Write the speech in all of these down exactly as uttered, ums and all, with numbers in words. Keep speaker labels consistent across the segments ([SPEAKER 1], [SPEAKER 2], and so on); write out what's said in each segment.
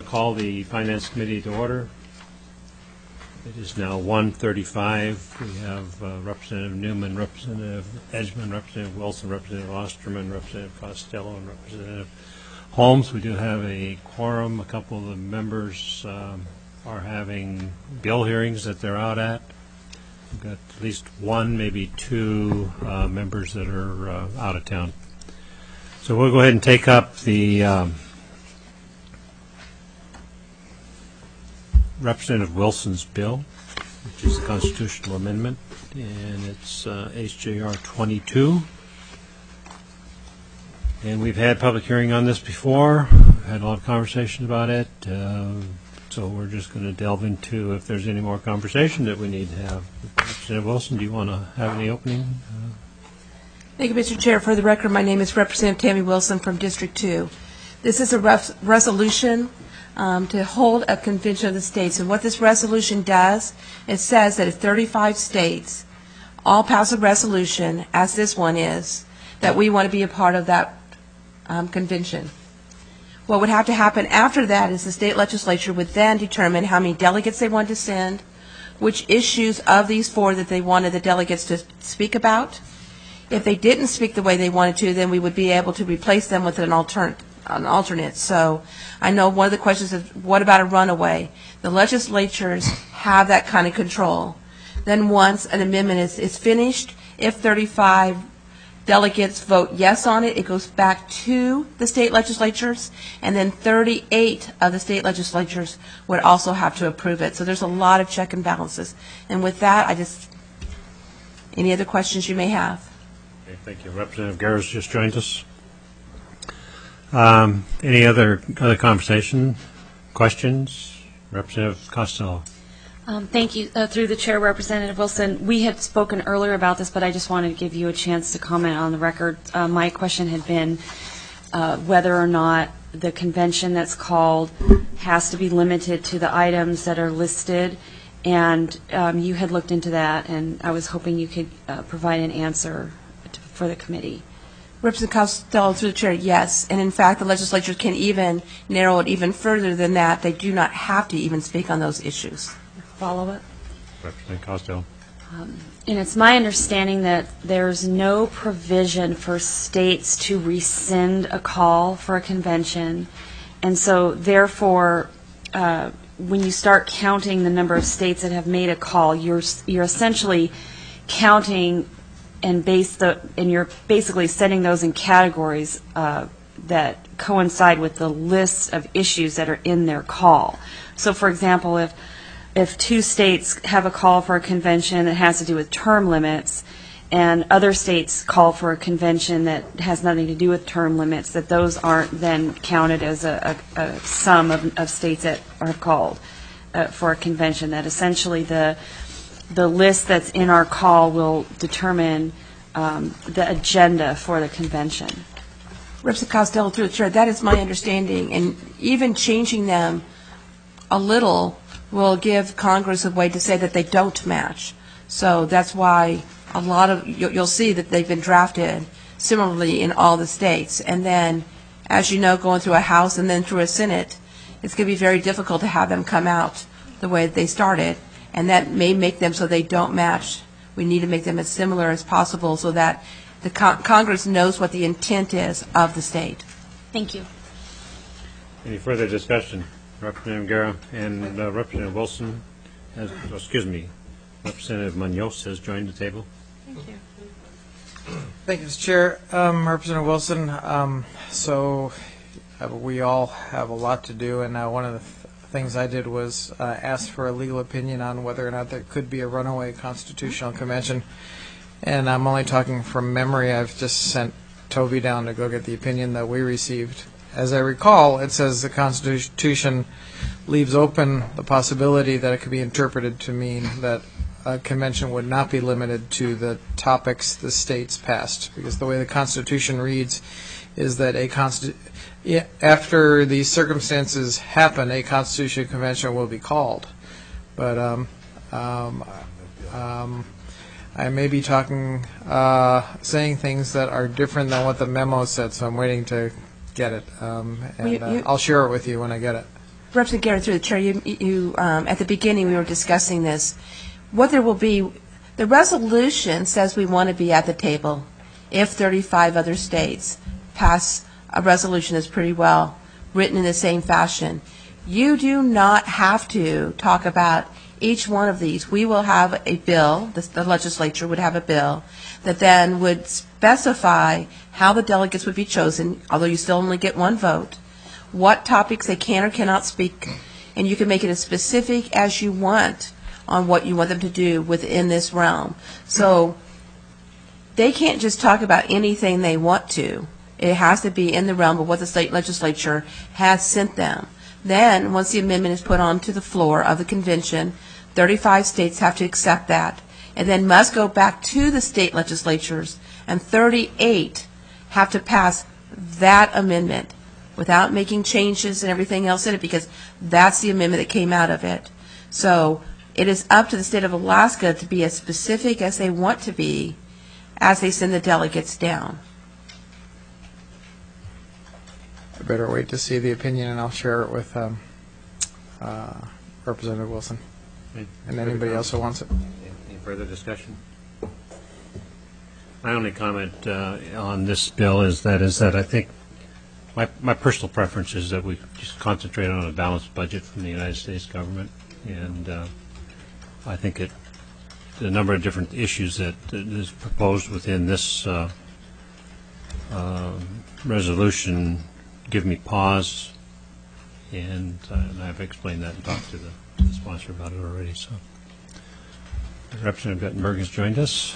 [SPEAKER 1] call the Finance Committee to order. It is now one thirty-five. We have uh, Representative Newman, Representative Edgman, Representative Wilson, Representative Osterman, Representative Costello, and Representative Holmes. We do have a quorum. A couple of the members um, are having bill hearings that they're out at. We've got at least one, maybe two uh, members that are uh, out of town. So we'll go ahead and take up the um, Representative Wilson's bill, which is a constitutional amendment, and it's uh, H J R twenty-two. And we've had public hearing on this before, had a lot of conversation about it, uh, so we're just going to delve into if there's any more conversation that we need to have. Representative Wilson, do you want to have any opening? Uh,
[SPEAKER 2] Thank you, Mister Chair. For the record, my name is Representative Tammy Wilson from District two. This is a res resolution um, to hold a convention of the states. And what this resolution does, it says that if thirty-five states all pass a resolution, as this one is, that we want to be a part of that um, convention. What would have to happen after that is the state legislature would then determine how many delegates they want to send, which issues of these four that they wanted the delegates to speak about. If they didn't speak the way they wanted to, then we would be able to replace them with an alternate. An alternate. So I know one of the questions is, what about a runaway? The legislatures have that kind of control. Then once an amendment is, is finished, if thirty-five delegates vote yes on it, it goes back to the state legislatures, and then thirty-eight of the state legislatures would also have to approve it. So there's a lot of check and balances. And with that, I just, any other questions you may have?
[SPEAKER 1] Okay, thank you. Representative Garris just joined us. Um, any other other conversation, questions? Representative Costello.
[SPEAKER 3] Um, thank you. Uh, through the chair, Representative Wilson, we had spoken earlier about this, but I just wanted to give you a chance to comment on the record. Uh, my question had been uh, whether or not the convention that's called has to be limited to the items that are listed, and um, you had looked into that, and I was hoping you could uh, provide an answer to, for the committee.
[SPEAKER 2] Representative Costello, through the chair, yes. And in fact, the legislature can even narrow it even further than that. They do not have to even speak on those issues. Follow it?
[SPEAKER 1] Representative Costello.
[SPEAKER 3] Um, and it's my understanding that there's no provision for states to rescind a call for a convention. And so, therefore, uh, when you start counting the number of states that have made a call, you're, you're essentially counting and base the and you're basically setting those in categories uh, that coincide with the lists of issues that are in their call. So, for example, if if two states have a call for a convention that has to do with term limits, and other states call for a convention that has nothing to do with term limits, that those aren't then counted as a, a, a sum of, of states that are called uh, for a convention. That essentially the the list that's in our call will determine um, the agenda for the convention.
[SPEAKER 2] Representative Costello, through the chair, that is my understanding, and even changing them a little will give Congress a way to say that they don't match. So that's why a lot of, you'll see that they've been drafted similarly in all the states. And then, as you know, going through a House and then through a Senate, it's going to be very difficult to have them come out the way that they started. And that may make them so they don't match. We need to make them as similar as possible so that the con Congress knows what the intent is of the state.
[SPEAKER 3] Thank you.
[SPEAKER 1] Any further discussion? Representative Guerra and uh, Representative Wilson has, oh, excuse me, Representative Munoz has joined the table.
[SPEAKER 2] Thank you.
[SPEAKER 4] Thank you, Mister Chair. Um, Representative Wilson, um, so uh, we all have a lot to do, and uh, one of the th things I did was uh, ask for a legal opinion on whether or not there could be a runaway constitutional convention. And I'm only talking from memory. I've just sent Toby down to go get the opinion that we received. As I recall, it says the Constitution leaves open the possibility that it could be interpreted to mean that a convention would not be limited to the topics the states passed, because the way the Constitution reads is that a consti after these circumstances happen, a constitutional convention will be called. But um, um, um, I may be talking, uh, saying things that are different than what the memo said, so I'm waiting to get it, um, and
[SPEAKER 2] Well, you, you,
[SPEAKER 4] uh, I'll share it with you when I get it.
[SPEAKER 2] Representative Garrett, through the chair, you, you um, at the beginning we were discussing this. What there will be, the resolution says we want to be at the table if thirty-five other states pass a resolution that's pretty well written in the same fashion. You do not have to talk about each one of these. We will have a bill, the, the legislature would have a bill, that then would specify how the delegates would be chosen, although you still only get one vote, what topics they can or cannot speak, and you can make it as specific as you want on what you want them to do within this realm. So they can't just talk about anything they want to. It has to be in the realm of what the state legislature has sent them. Then, once the amendment is put onto the floor of the convention, thirty-five states have to accept that, and then must go back to the state legislatures, and thirty-eight have to pass that amendment without making changes and everything else in it, because that's the amendment that came out of it. So it is up to the state of Alaska to be as specific as they want to be as they send the delegates down.
[SPEAKER 4] I better wait to see the opinion, and I'll share it with um, uh, Representative Wilson and anybody else who wants it.
[SPEAKER 1] Any further discussion? My only comment uh, on this bill is that is that I think my my personal preference is that we just concentrate on a balanced budget from the United States government, and uh, I think it the number of different issues that, that is proposed within this uh, uh, resolution give me pause, and, uh, and I've explained that and talked to the, to the sponsor about it already. So, Representative Guttenberg has joined us.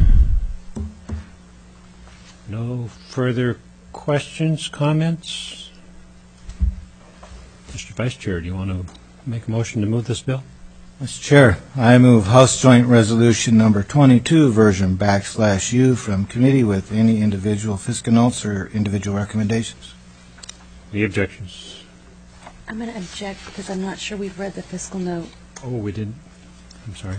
[SPEAKER 1] No further questions, comments? Mister Vice Chair, do you want to make a motion to move this bill?
[SPEAKER 5] Mister Chair, I move House Joint Resolution Number twenty-two, version backslash U, from committee with any individual fiscal notes or individual recommendations.
[SPEAKER 1] Any objections?
[SPEAKER 3] I'm going to object because I'm not sure we've read the fiscal note.
[SPEAKER 1] Oh, we didn't. I'm sorry.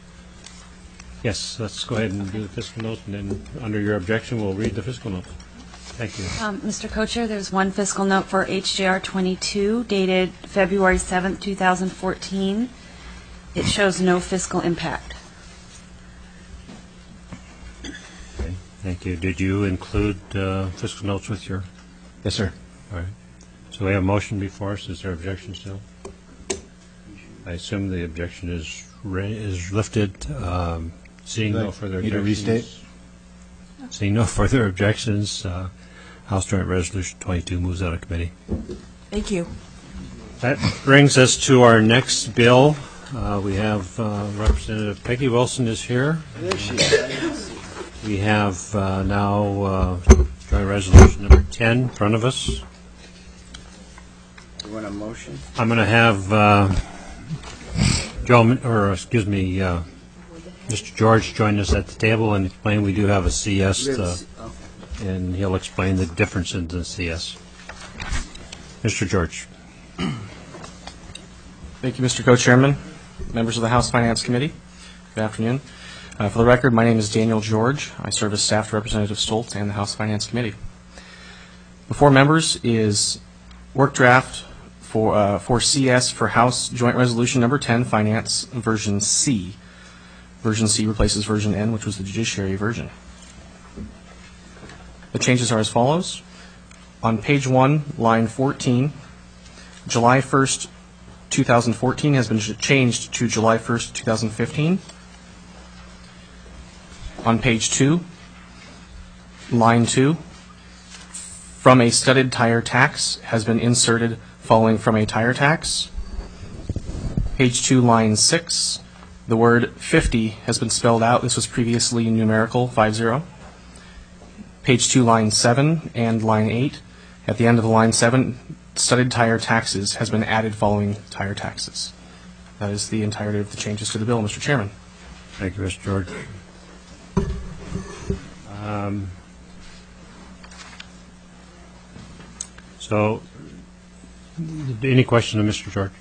[SPEAKER 1] Yes, let's go ahead and do the fiscal note, and then under your objection, we'll read the fiscal note. Thank you.
[SPEAKER 3] Um, Mister Co-Chair, there's one fiscal note for H J R twenty-two dated February seventh, two thousand fourteen. It shows no fiscal impact.
[SPEAKER 1] Okay, thank you. Did you include uh, fiscal notes with your?
[SPEAKER 5] Yes, sir.
[SPEAKER 1] All right. So we have a motion before us. Is there objection still? I assume the objection is ra- is lifted. Um, seeing no further
[SPEAKER 5] Need to
[SPEAKER 1] objections.
[SPEAKER 5] restate?
[SPEAKER 1] Seeing no further objections, uh, House Joint Resolution twenty-two moves out of committee.
[SPEAKER 2] Thank you.
[SPEAKER 1] That brings us to our next bill. Uh, we have uh, Representative Peggy Wilson is here.
[SPEAKER 6] There she is.
[SPEAKER 1] We have uh, now uh, Joint Resolution number ten in front of us.
[SPEAKER 6] You want a motion?
[SPEAKER 1] I'm going to have uh, Joe, or excuse me, uh, Mister George join us at the table and explain we do have a C S, uh, and he'll explain the difference in the C S. Mister George.
[SPEAKER 7] Thank you, Mister Co-Chairman, members of the House Finance Committee. Good afternoon. Uh, for the record, my name is Daniel George. I serve as staff to Representative Stoltz and the House Finance Committee. Before members is work draft for uh, for C S for House Joint Resolution Number ten, Finance Version C. Version C replaces Version N, which was the judiciary version. The changes are as follows. On page one, line fourteen, July first, two thousand fourteen has been changed to July first, two thousand fifteen. On page two, line two, from a studded tire tax has been inserted following from a tire tax. Page two, line six, the word fifty has been spelled out. This was previously numerical, five zero. Page two, line seven and line eight, at the end of the line seven, studded tire taxes has been added following tire taxes. That is the entirety of the changes to the bill, Mister Chairman.
[SPEAKER 1] Thank you, Mister George. Um, so, any question of Mister George?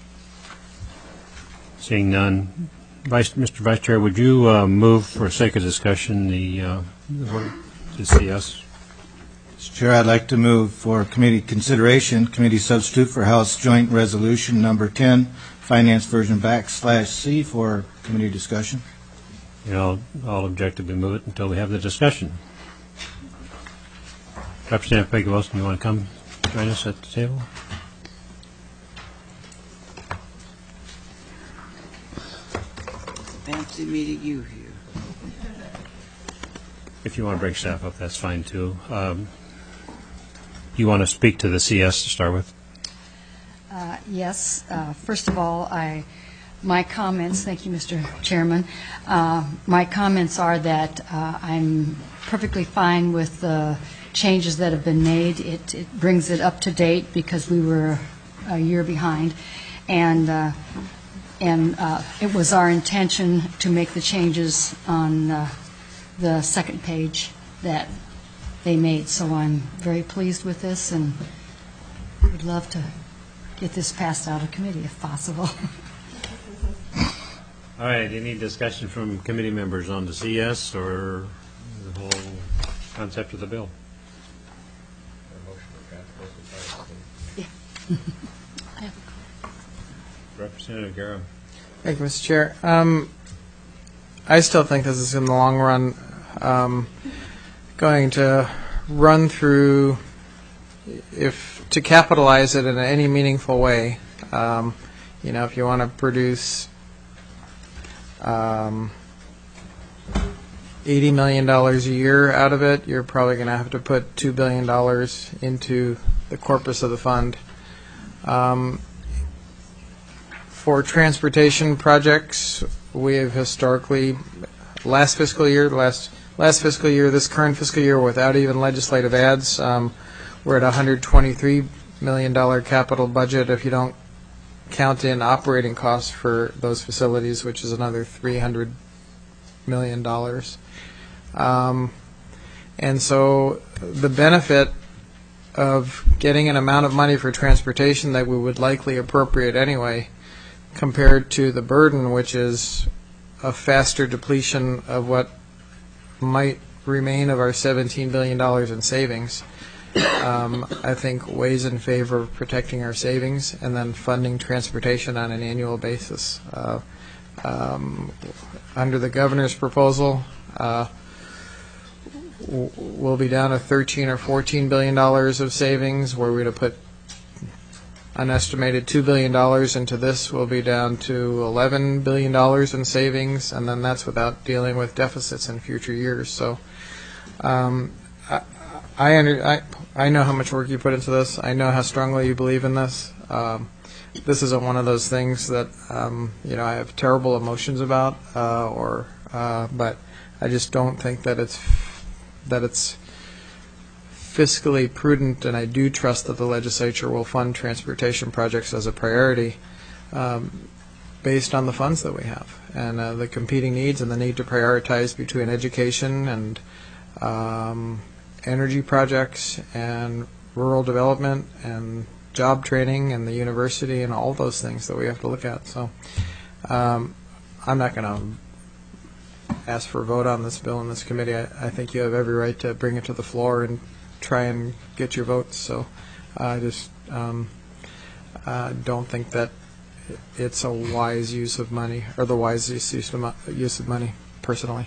[SPEAKER 1] Seeing none, Vice, Mister Vice Chair, would you uh, move, for sake of discussion, the, uh, the, word, the C S?
[SPEAKER 5] Mister Chair, I'd like to move for committee consideration, committee substitute for House Joint Resolution Number ten, Finance Version backslash C for committee discussion.
[SPEAKER 1] You know, I'll objectively move it until we have the discussion. Representative Peggy Wilson, you want to come join us at the table?
[SPEAKER 6] Fancy meeting you here.
[SPEAKER 1] If you want to bring staff up, that's fine too. Um, you want to speak to the C S to start with?
[SPEAKER 8] Uh, Yes. Uh, First of all, I, my comments, thank you, Mister Chairman. Uh, My comments are that uh, I'm perfectly fine with the changes that have been made. It it brings it up to date because we were a year behind. And uh, and uh, it was our intention to make the changes on uh, the second page that they made. So I'm very pleased with this and would love to get this passed out of committee if possible.
[SPEAKER 1] All right, any discussion from committee members on the C S or the whole concept of the bill? Representative Garrow.
[SPEAKER 4] Thank you, Mister Chair. Um, I still think this is in the long run um, going to run through, if to capitalize it in any meaningful way. Um, you know, if you want to produce um, eighty million dollars a year out of it, you're probably going to have to put two billion dollars into the corpus of the fund. Um, For transportation projects, we have historically, last fiscal year, last last fiscal year, this current fiscal year, without even legislative ads, um, we're at a one hundred twenty-three million dollars capital budget if you don't count in operating costs for those facilities, which is another three hundred million dollars. Um, and so the benefit of getting an amount of money for transportation that we would likely appropriate anyway, compared to the burden, which is a faster depletion of what might remain of our seventeen billion dollars in savings, um, I think weighs in favor of protecting our savings and then funding transportation on an annual basis. Uh, um, under the governor's proposal, uh, w- we'll be down to thirteen or fourteen billion dollars of savings, where we'd have put an estimated two billion dollars into this. Will be down to eleven billion dollars in savings, and then that's without dealing with deficits in future years. So um, I, I, under, I, I know how much work you put into this. I know how strongly you believe in this. Um, this isn't one of those things that um, you know I have terrible emotions about, uh, or uh, but I just don't think that it's that it's fiscally prudent, and I do trust that the legislature will fund transportation projects as a priority um, based on the funds that we have and uh, the competing needs and the need to prioritize between education and um, energy projects and rural development and job training and the university and all those things that we have to look at. So um, I'm not going to ask for a vote on this bill in this committee. I, I think you have every right to bring it to the floor and try and get your votes. So I just um, uh, don't think that it's a wise use of money, or the wisest use of, mo- use of money, personally.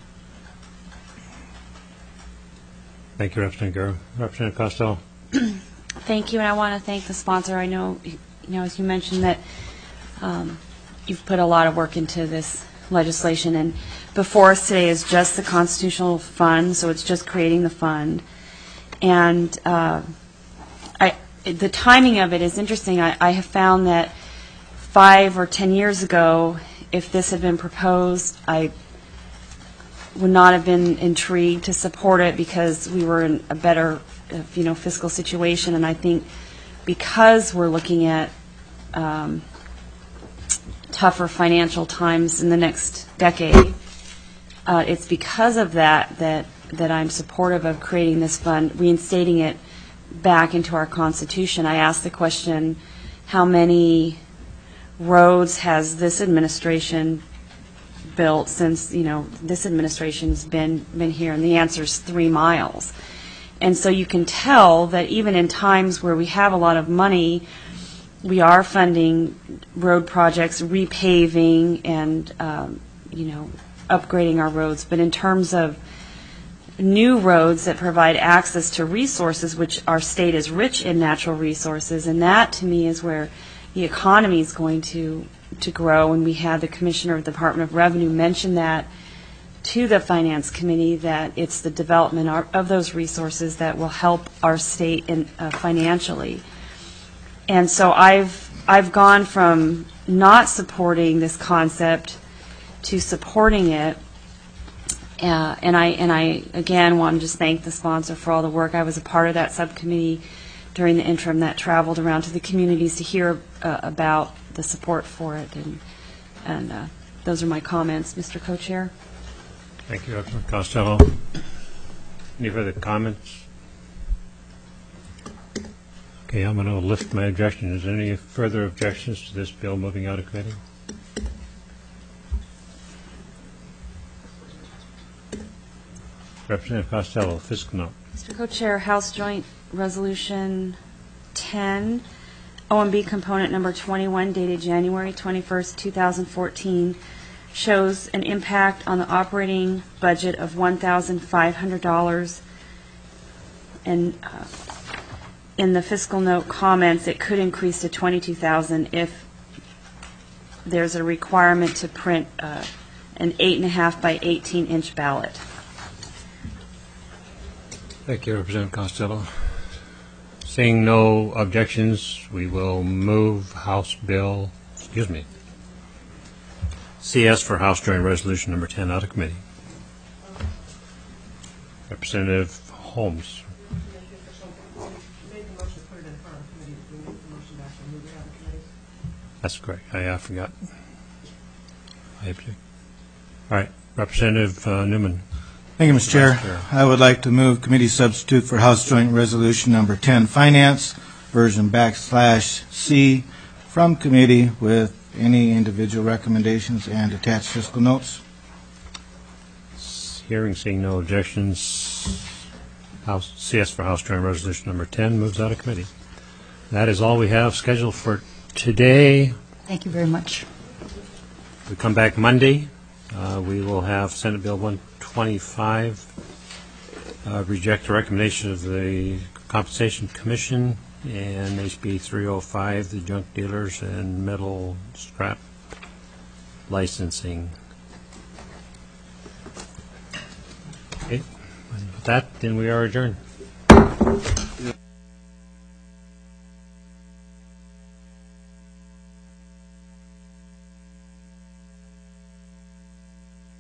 [SPEAKER 1] Thank you, Representative Garrow. Representative Costello.
[SPEAKER 3] Thank you, and I want to thank the sponsor. I know, you know, as you mentioned, that um, you've put a lot of work into this legislation, and before us today is just the constitutional fund, so it's just creating the fund. And uh, I, the timing of it is interesting. I, I have found that five or ten years ago, if this had been proposed, I would not have been intrigued to support it because we were in a better, uh, you know, fiscal situation. And I think because we're looking at um, tougher financial times in the next decade, uh, it's because of that that that I'm supportive of creating this fund, reinstating it back into our Constitution. I asked the question, how many roads has this administration built since, you know, this administration's been been here? And the answer is three miles. and so you can tell that even in times where we have a lot of money, we are funding road projects, repaving, and, um, you know, upgrading our roads. But in terms of new roads that provide access to resources, which our state is rich in natural resources, and that to me is where the economy is going to to grow. And we had the Commissioner of the Department of Revenue mention that to the Finance Committee, that it's the development of, of those resources that will help our state in, uh, financially. And so I've I've gone from not supporting this concept to supporting it. Uh, and I and I again want to just thank the sponsor for all the work. I was a part of that subcommittee during the interim that traveled around to the communities to hear uh, about the support for it. And and uh, those are my comments, Mister Co-Chair.
[SPEAKER 1] Thank you, Representative Costello. Any further comments? Okay, I'm going to lift my objection. Is there any further objections to this bill moving out of committee? Representative Costello, fiscal note.
[SPEAKER 3] Mister Co-Chair, House Joint Resolution ten, O M B component number twenty-one, dated January twenty-first, two thousand fourteen, shows an impact on the operating budget of one thousand five hundred dollars. And uh, in the fiscal note comments, it could increase to twenty-two thousand dollars if there's a requirement to print uh, an eight and a half by eighteen inch ballot.
[SPEAKER 1] Thank you, Representative Costello. Seeing no objections, we will move House Bill, excuse me, C S for House Joint Resolution Number ten out of committee. Representative Holmes. That's correct. I, I forgot. I object. All right, Representative uh, Newman.
[SPEAKER 5] Thank you, Mister Chair.
[SPEAKER 1] Chair.
[SPEAKER 5] I would like to move committee substitute for House Joint Resolution Number ten, Finance, version backslash C, from committee with any individual recommendations and attached fiscal notes.
[SPEAKER 1] Hearing, seeing no objections, House C S for House Joint Resolution Number ten moves out of committee. That is all we have scheduled for today.
[SPEAKER 8] Thank you very much.
[SPEAKER 1] We come back Monday. Uh, we will have Senate Bill one twenty-five, uh, reject the recommendation of the Compensation Commission, and H B three oh five, the junk dealers and metal scrap licensing. Okay, with that, then we are adjourned.